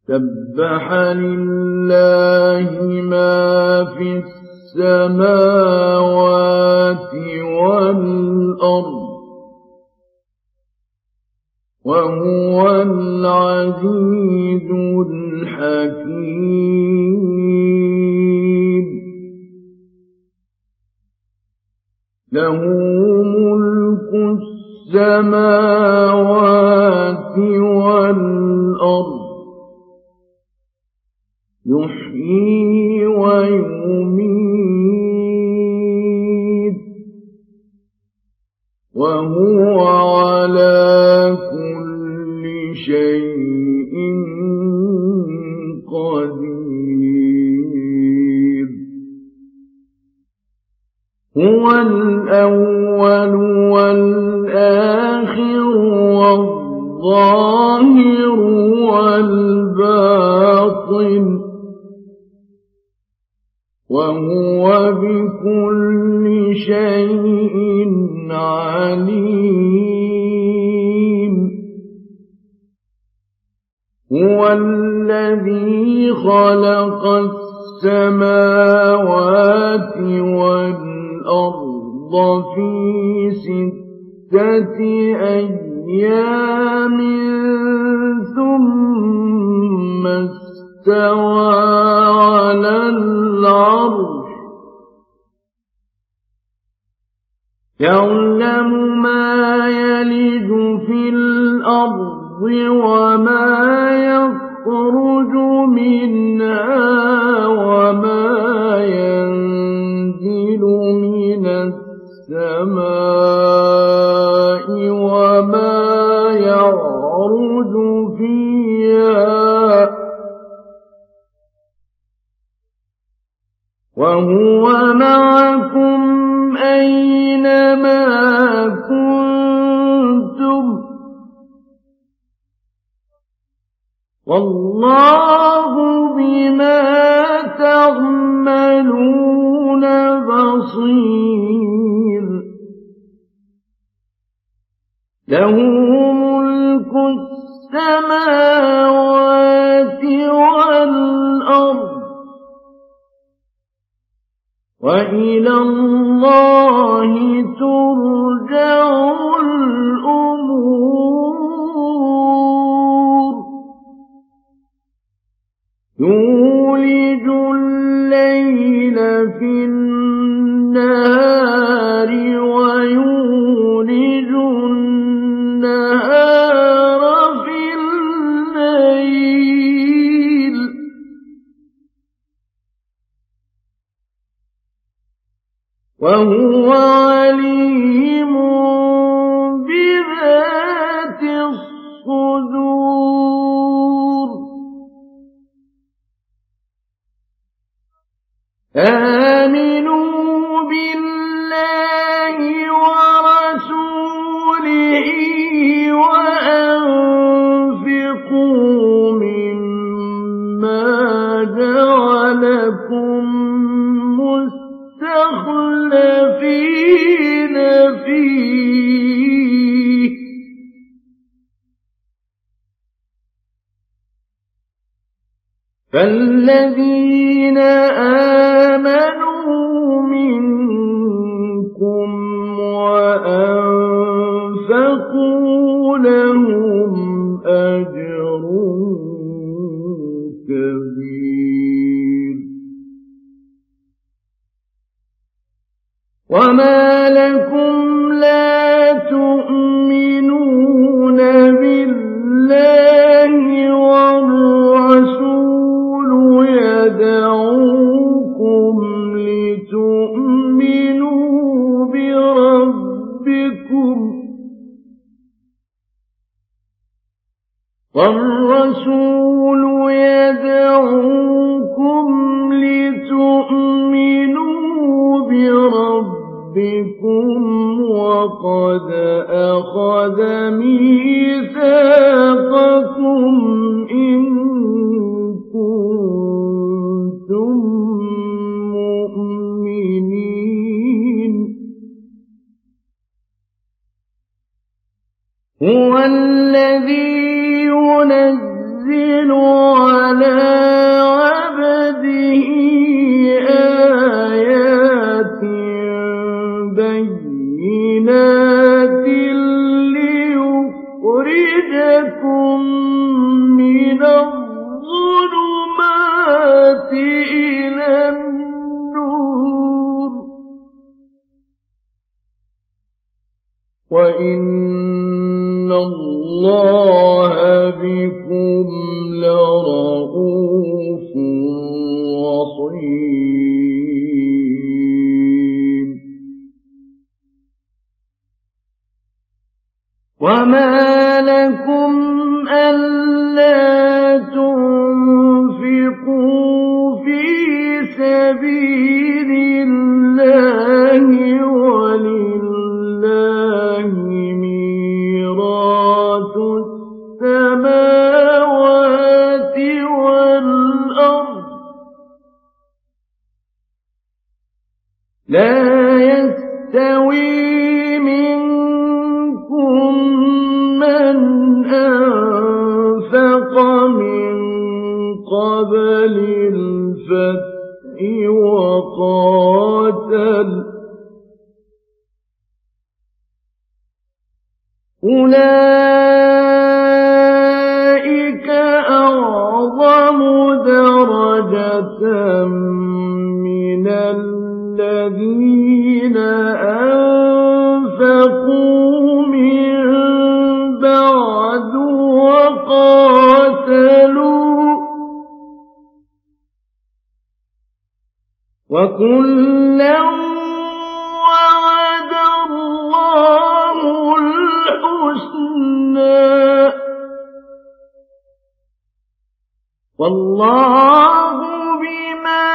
سبح لله ما في السماوات والأرض وهو العزيز الحكيم. له ملك السماوات والأرض يحيي ويميت وهو على كل شيء قدير. هو الأول والآخر والظاهر والباطن وهو بكل شيء عليم. هو الذي خلق السماوات والأرض في 6 أيام ثم استوى على العرش يعلم ما يلج في الأرض وما يخرج منها وما ينزل من السماء وما يعرج فيها وهو معكم أينما كنتم والله بما تعملون بصير. له ملك السماوات والأرض وإلى الله ترجع الأمور. يولج الليل في النهار ويولج النهار في الليل وهو عليم بذات الصدور. آمنوا بالله ورسوله وأنفقوا مما جعلكم مستخلفين فيه فالذين آمنوا منكم وأنفقوا لهم أجر كبير. وما لكم لا تؤمنون بالله والرسول يدعوكم لتؤمنوا بربكم والرسول يدعوكم لتؤمنوا بربكم وقد أخذ ميثاقكم إن كنتم مؤمنين. هو الذي ينزل عَلَىٰ عَبْدِهِ آيَاتٍ بَيِّنَاتٍ لِّيُخْرِجَكُم مِّنَ الظُّلُمَاتِ إِلَى النُّورِ ۚ وَإِنَّ اللَّهَ بِكُمْ لَرَءُوفٌ رَّحِيمٌ. وَمَا لَكُمْ أَلَّا تُنفِقُوا فِي سَبِيلِ اللَّهِ وَلِلَّهِ مِيرَاثُ السَّمَاوَاتِ وَالْأَرْضِ ۚ لَا يَسْتَوِي مِنكُم مَّنْ أَنفَقَ مِن قَبْلِ الْفَتْحِ وَقَاتَلَ ۚ أُولَٰئِكَ أَعْظَمُ دَرَجَةً مِّنَ الَّذِينَ أَنفَقُوا مِن بَعْدُ وَقَاتَلُوا ۚ وَكُلًّا وَعَدَ اللَّهُ الْحُسْنَىٰ ۚ وَاللَّهُ بِمَا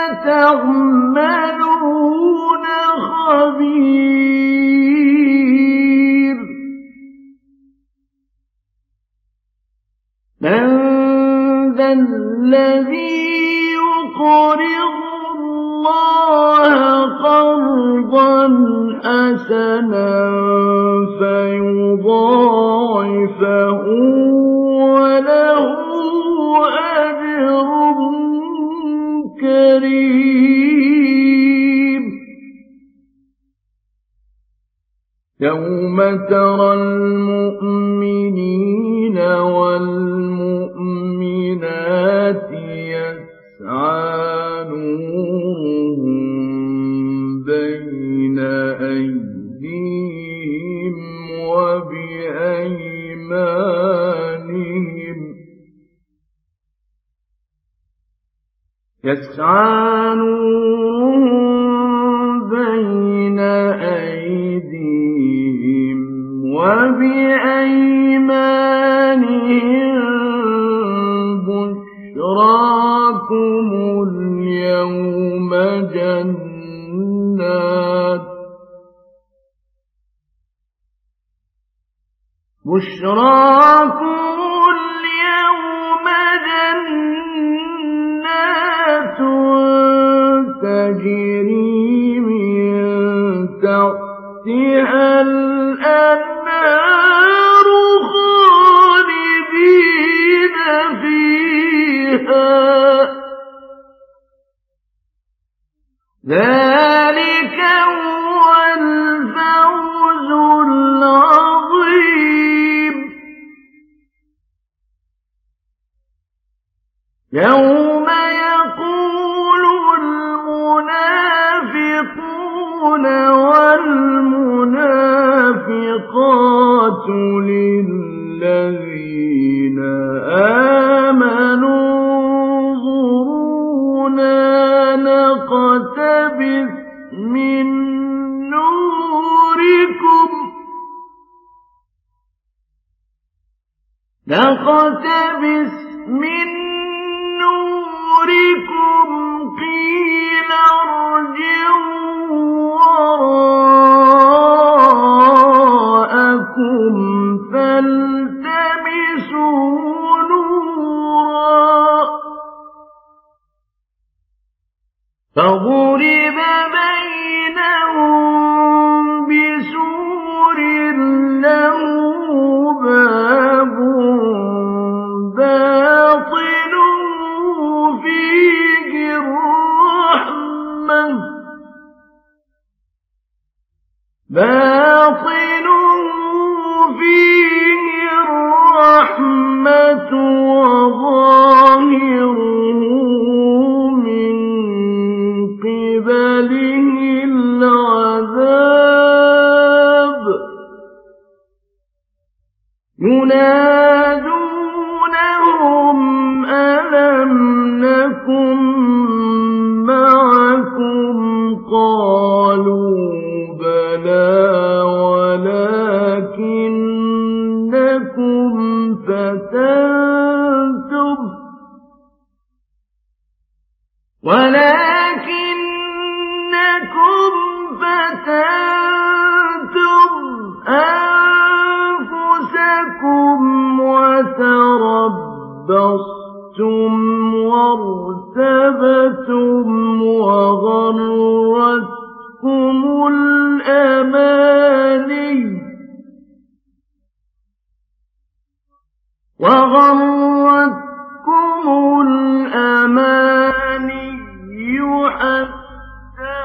تَعْمَلُونَ خَبِيرٌ. مَّن ذَا الَّذِي يُقْرِضُ اللَّهَ قَرْضًا حَسَنًا فَيُضَاعِفَهُ وَلَهُ أَجْرٌ كَرِيمٌ. يَوْمَ تَرَى الْمُؤْمِنِينَ وَالْمُؤْمِنَاتِ يَسْعَىٰ نُورُهُم بَيْنَ أَيْدِيهِمْ وَبِأَيْمَانِهِمْ بُشْرَاكُمُ الْيَوْمَ جَنَّاتٌ تَجْرِي مِن تَحْتِهَا الْأَنْهَارُ خَالِدِينَ فِيهَا ۚ ذَلِكَ هُوَ الْفَوْزُ الْعَظِيمُ. يَوْمَ يَقُولُ الْمُنَافِقُونَ وَالْمُنَافِقَاتُ لِلَّذِينَ آمَنُوا انظُرُونَا نَقْتَبِسْ مِن نُّورِكُمْ قِيلَ ارْجِعُوا وَرَاءَكُمْ فَالْتَمِسُوا نُورًا فَضُرِبَ بَيْنَهُم بِسُورٍ لَّهُ بَابٌ بَاطِنُهُ وارتبتم وغرتكم الأماني حتى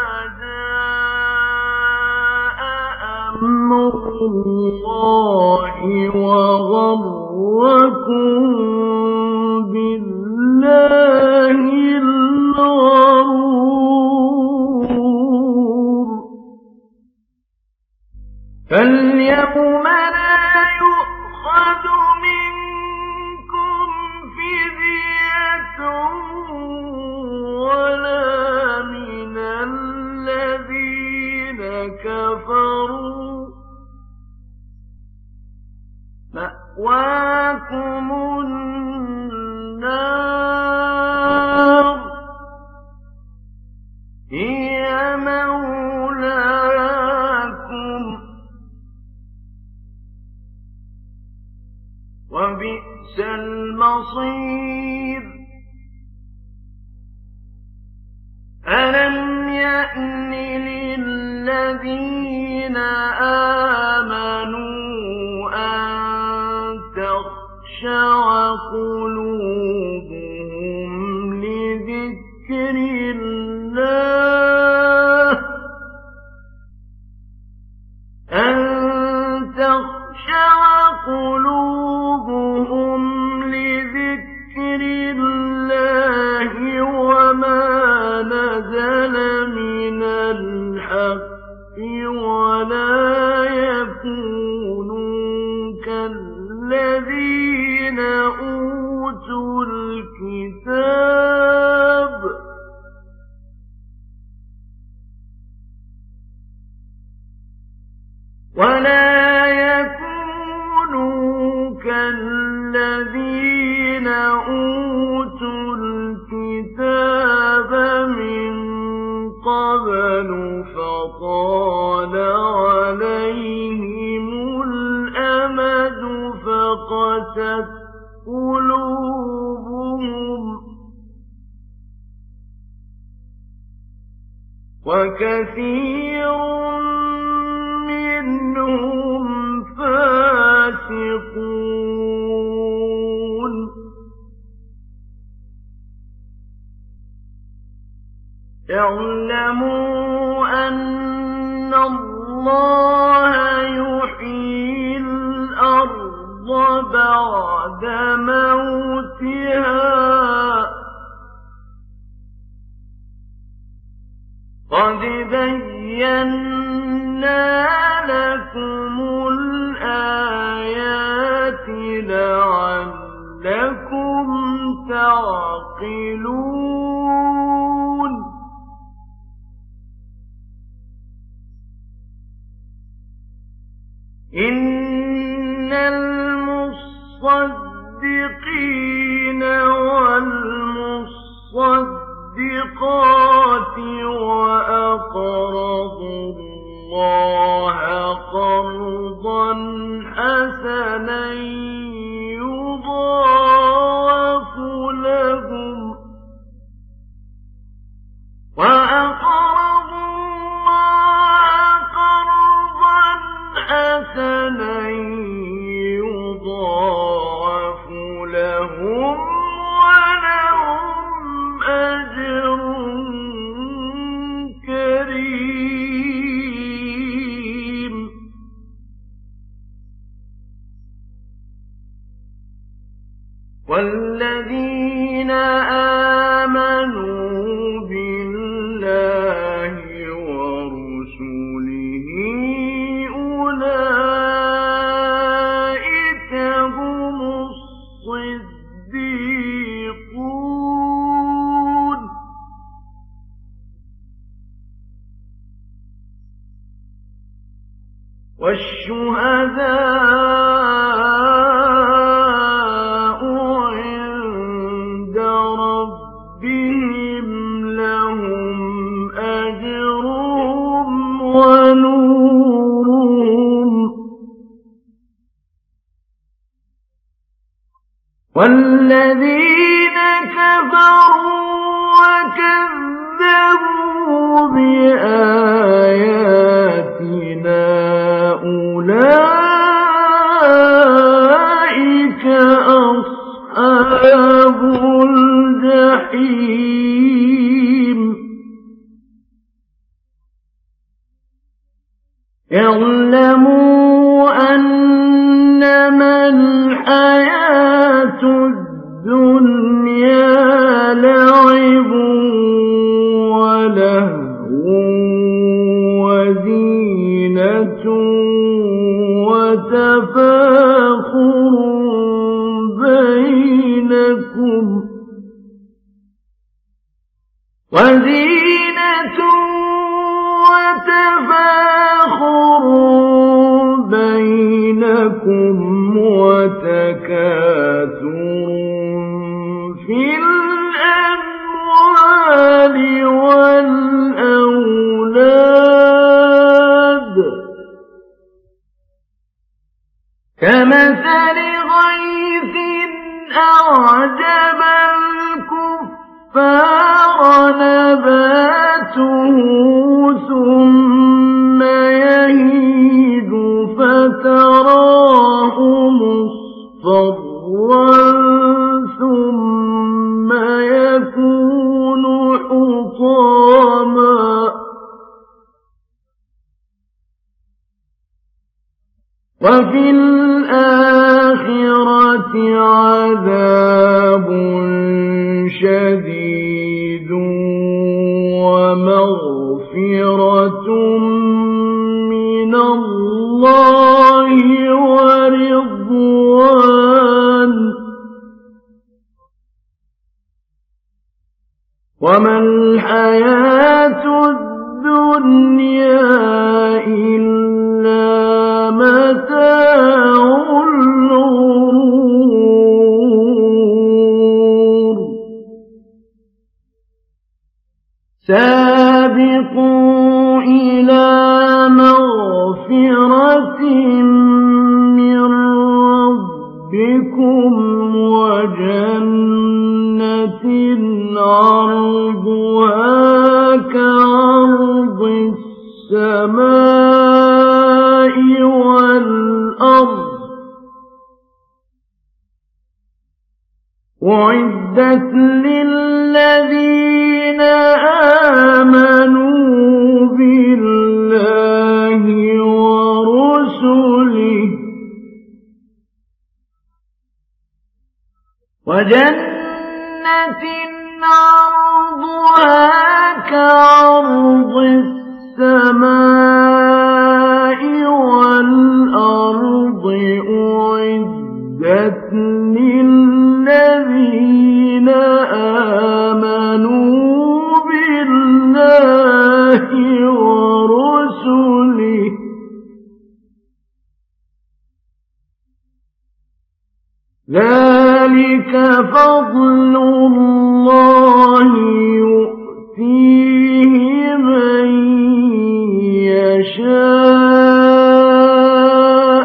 جاء أمر الله وغركم بالله الغرور فاليوم لا يؤخذ منكم فدية ولا من الذين كفروا مأواكم النار هي مولاكم وبئس المصير ألم يأن للذين آمنوا أن تخشع قلوبهم لذكر الله أن تخشع قلوبهم لذكر الله وما نزل من الحق ولا يكونوا كالذين أوتوا الكتاب كالذين أوتوا الكتاب من قبل فطال عليهم الأمد فقست قلوبهم وكثير منهم فاسقون اعلموا أن الله يحيي الأرض بعد موتها قد بينا لكم الآيات لعلكم تعقلون إن المصدقين والمصدقات وأقرضوا الله قرضا حسنا يضاعف لهم حسنا يضاعف لهم ولهم أجر كريم والذين آمنوا بالله ورسله أولئك هم الصديقون والشهداء عند ربهم لهم أجرهم ونورهم والذين بآياتنا أولئك أصحاب الجحيم اعلموا أنما الحياة الدنيا لعب ولهو وزينة وتفاخر بينكم وتكاثر في الأموال والأولاد كمثل غيث أعجب الكفار نباته ثم يهيج فتراه مصفرا ثم يكون حطاما وفي الآخرة عذاب شديد ومغفرة من الله ورضوان وما الحياة الدنيا إلا متاع الغرور سابقوا إلى مغفرة من ربكم وجنة عرضها كعرض السماء والأرض أعدت للذين آمنوا بالله ورسله وجنة عرضها كعرض السماء والأرض أعدت للذين آمنوا بالله ورسله ذلك فضل الله يؤتيه من يشاء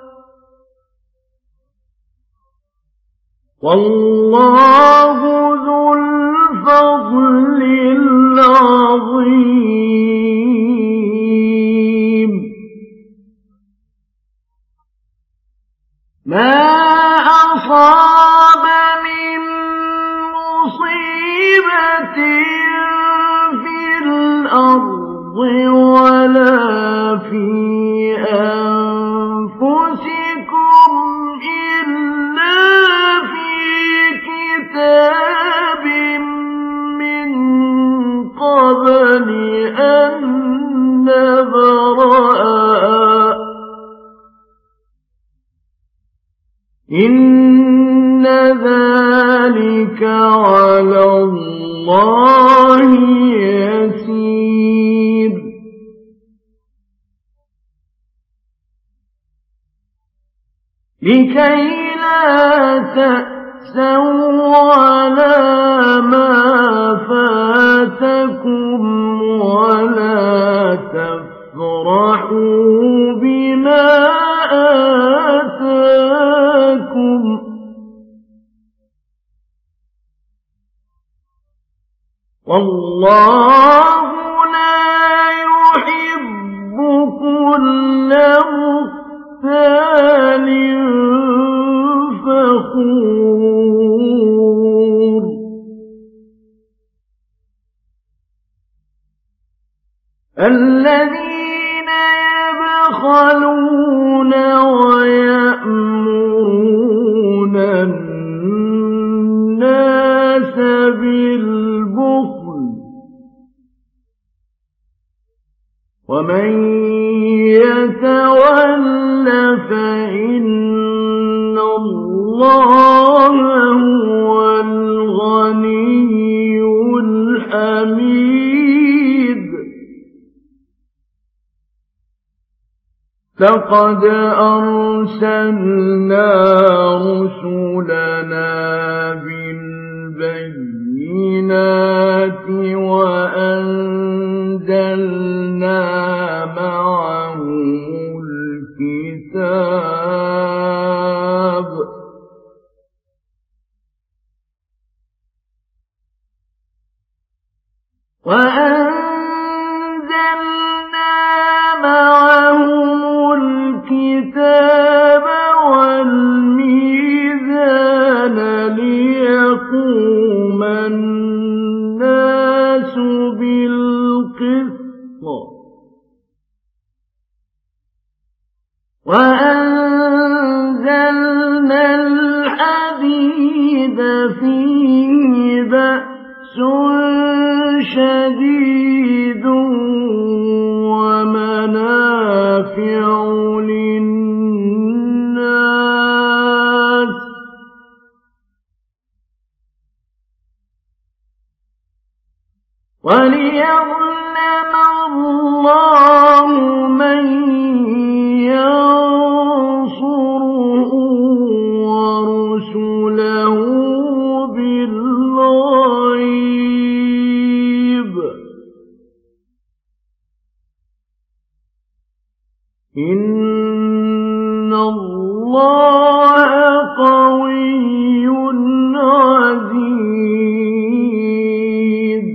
والله ذو الفضل العظيم ما أصاب من مصيبة في الأرض ولا في أنفسكم إلا في كتاب من قبل أن نبرأها إن ذلك على الله يسير لكي لا تأسوا على ما فاتكم ولا تفرحوا بما آتاكم والله لا الذين يبخلون ويأمرون الناس بالبخل ومن يتول فإن الله هو الغني الحميد. لقد أرسلنا رسلنا بالبينات وأنزلنا معهم الكتاب والميزان ليقوم الناس بالقسط وأنزلنا الحديد فيه بأس شديد ومنافع للناس وليعلم الله من ينصره ورسله بالغيب إن الله قوي عزيز.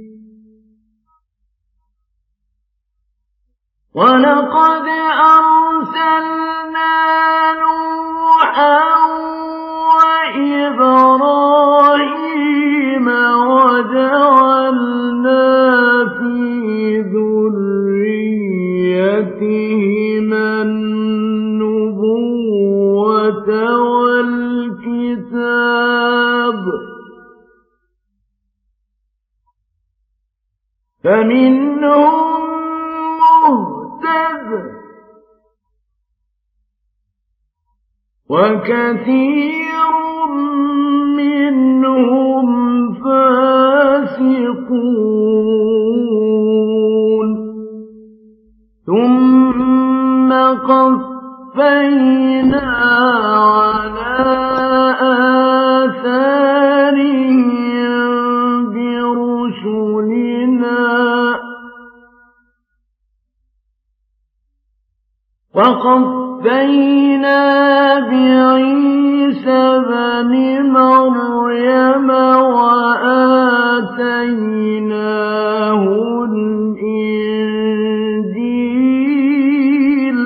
ولقد أرسلنا نوحا وإبراهيم وجعلنا في ذريتهما النبوة والكتاب فمنهم مهتد وكثير منهم فاسقون ثم قفينا على آثارهم برسلنا وقفينا بعيسى بن مريم وآتيناه الإنجيل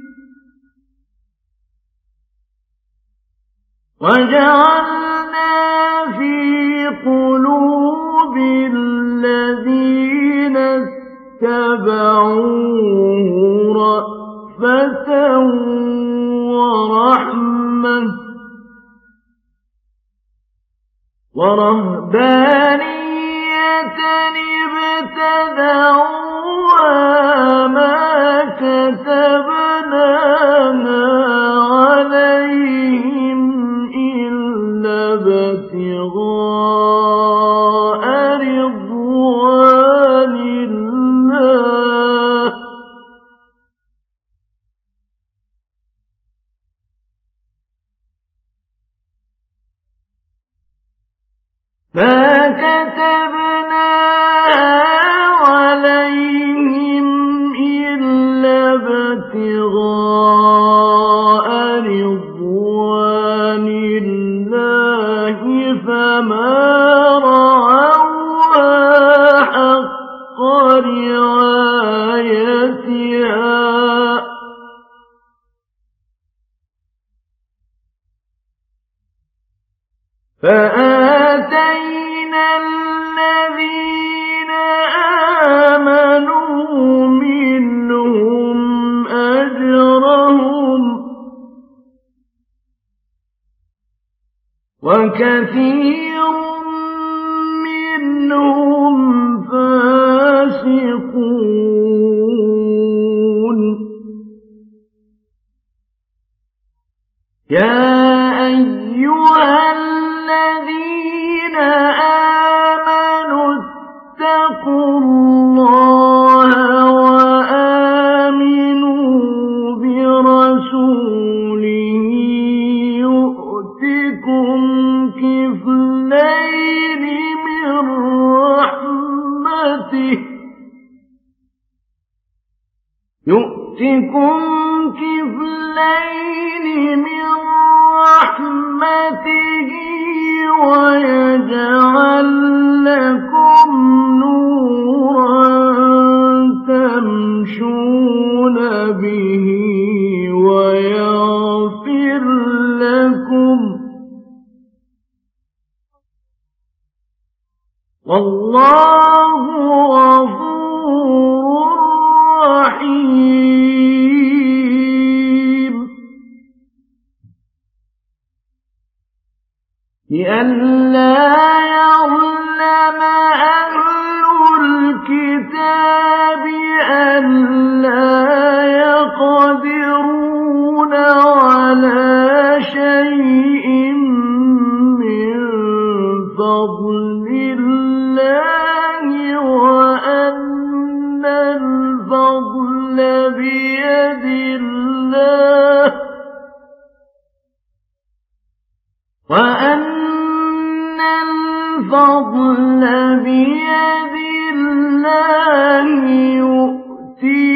وجعلنا في قلوب الذين اتبعوه رأفة ورحمة ورهبانية ابتدعوها ما كتبناها عليهم إلا ابتغاء رضوان الله ما كتبناها عليهم إلا ابتغاء رضوان الله فما رعوها حق رعايتها فآتينا الذين آمنوا وكثير منهم فاسقون يا أيها الذين آمنوا اتقوا الله وآمنوا برسوله يؤتكم كفلين من رحمته ويجعل لكم نورا تمشون به ويغفر لكم والله غفور رحيم لئلا يظلم أهل الكتاب ألا يقدرون على شيء من فضل الله وأن الفضل بيد الله يؤتيه